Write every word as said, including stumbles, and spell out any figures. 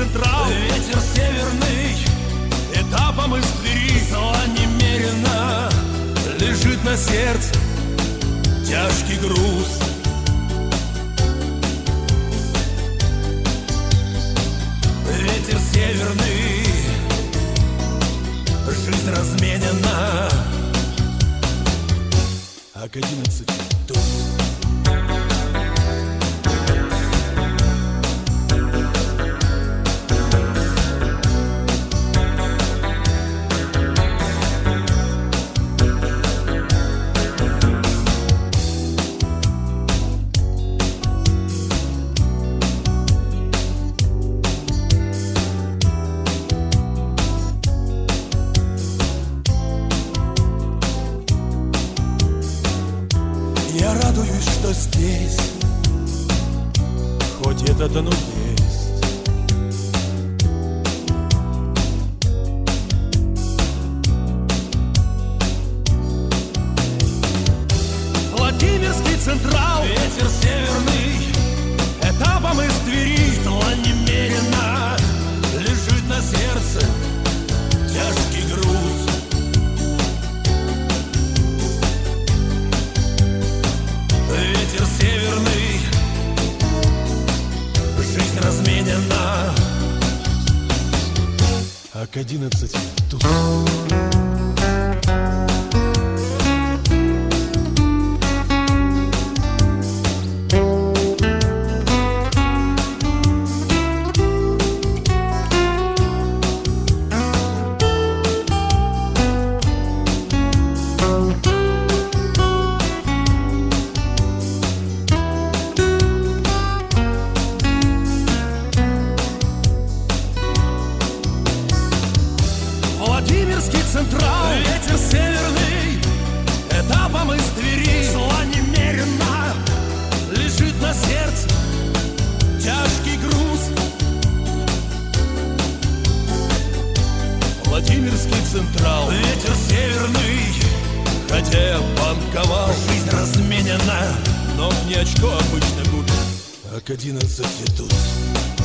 Централ. Ветер северный этапом из Твери. Зла немерено лежит на сердце тяжкий груз. Ветер северный, жизнь разменена, а к одиннадцати туз. Я радуюсь, что здесь хоть этот оно есть. Владимирский Централ. Ветер северный Этапом из Твери. зла немерено лежит на сердце тяжкий груз. Ветер северный, жизнь разменена, а к одиннадцати туз. Владимирский Централ. Ветер северный Этапом из Твери. зла немерено Лежит на сердце тяжкий груз. Владимирский Централ. Ветер северный, Хотя я банковал, жизнь разменена, но мне очко обычно купит, а к одиннадцати туз.